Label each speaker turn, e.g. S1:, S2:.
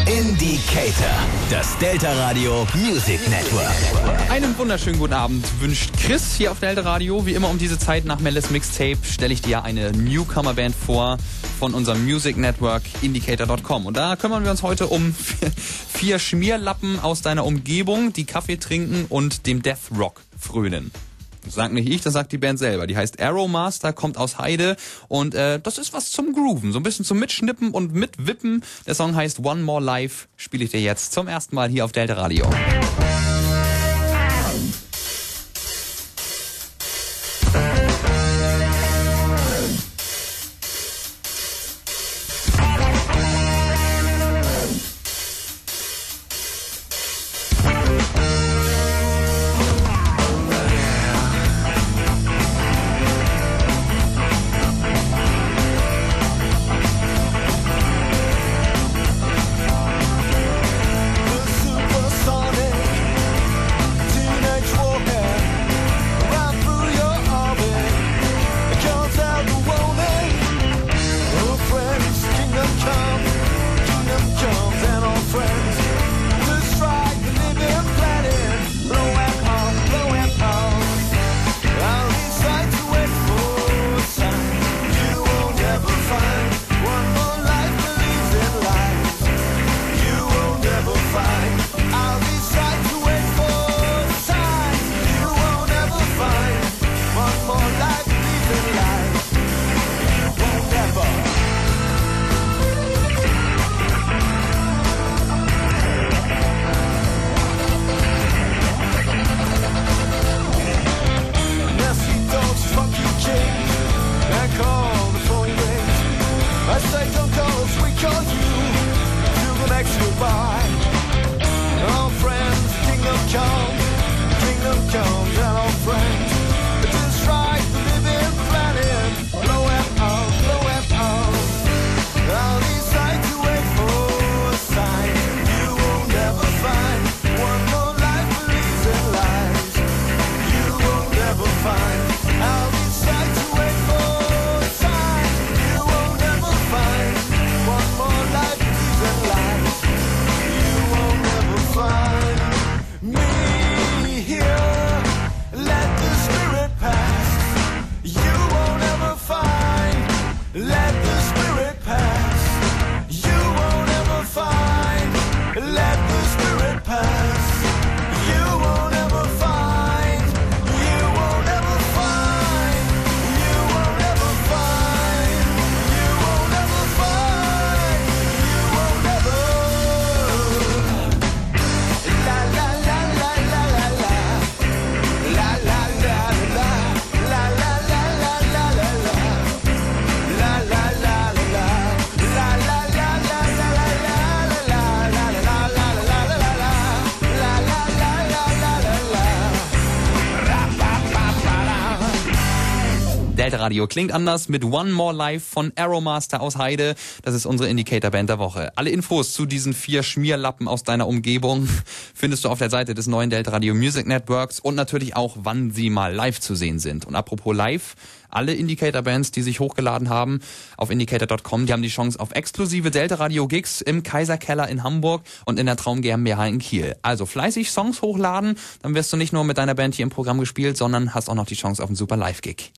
S1: Indicator, das Delta Radio Music Network.
S2: Einen wunderschönen guten Abend wünscht Chris hier auf Delta Radio. Wie immer um diese Zeit nach Melis Mixtape stelle ich dir eine Newcomer-Band vor von unserem Music Network Indicator.com. Und da kümmern wir uns heute um 4 Schmierlappen aus deiner Umgebung, die Kaffee trinken und dem Death Rock frönen. Das sagt nicht ich, das sagt die Band selber. Die heißt Aeromaster, kommt aus Heide und das ist was zum Grooven, so ein bisschen zum Mitschnippen und Mitwippen. Der Song heißt One More Life, spiele ich dir jetzt zum ersten Mal hier auf Delta Radio. Delta Radio klingt anders mit One More Life von Aeromaster aus Heide. Das ist unsere Indicator-Band der Woche. Alle Infos zu diesen 4 Schmierlappen aus deiner Umgebung findest du auf der Seite des neuen Delta Radio Music Networks und natürlich auch, wann sie mal live zu sehen sind. Und apropos live, alle Indicator-Bands, die sich hochgeladen haben auf Indicator.com, die haben die Chance auf exklusive Delta Radio Gigs im Kaiserkeller in Hamburg und in der Traum GmbH in Kiel. Also fleißig Songs hochladen, dann wirst du nicht nur mit deiner Band hier im Programm gespielt, sondern hast auch noch die Chance auf einen super Live-Gig.